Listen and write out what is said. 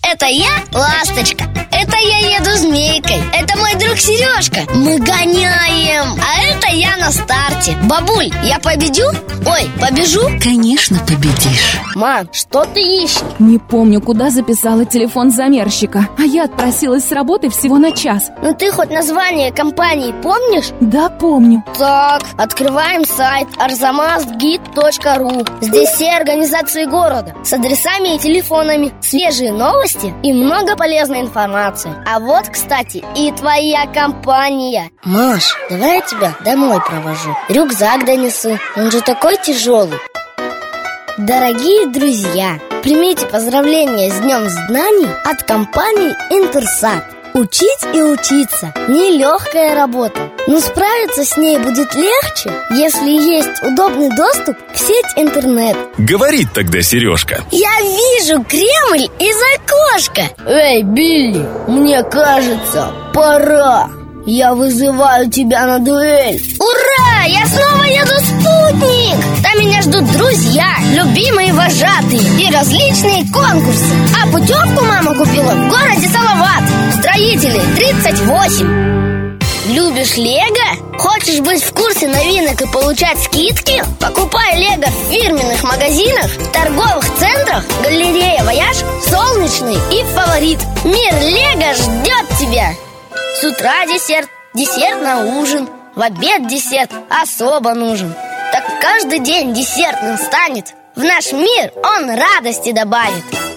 Это я Ласточка. Это я еду Змейкой. Это мой друг Сережка. Мы гоняем. А это я на старте. Бабуль, я победю? Ой, побежу? Конечно, победишь. Мам, что ты ищешь? Не помню, куда записала телефон замерщика. А я отпросилась с работы всего на час. Ну ты хоть название компании помнишь? Да, помню. Так, открываем сайт arzamasgid.ru. Здесь все организации города с адресами и телефонами, свежие новости и много полезной информации. А вот, кстати, и твоя компания. Маш, давай я тебя домой провожу. Рюкзак донесу, он же такой тяжелый. Дорогие друзья, примите поздравления с Днем Знаний от компании Интерсат. Учить и учиться – нелегкая работа, но справиться с ней будет легче, если есть удобный доступ в сеть интернет. Говорит тогда Сережка: Я вижу Кремль из окошка. Эй, Билли, мне кажется, пора. Я вызываю тебя на дуэль. Ура! Я снова еду в «Спутник». Там меня ждут друзья, любимые вожатые и различные конкурсы. А путевку мама купила в городе Салават. Строителей 38. Любишь Лего? Хочешь быть в курсе новинок и получать скидки? Покупай Лего в фирменных магазинах, в торговых центрах, галерея «Вояж», «Солнечный» и «Фаворит». Мир Лего ждет тебя. С утра десерт, десерт на ужин, в обед десерт особо нужен. Так каждый день десертным станет. В наш мир он радости добавит.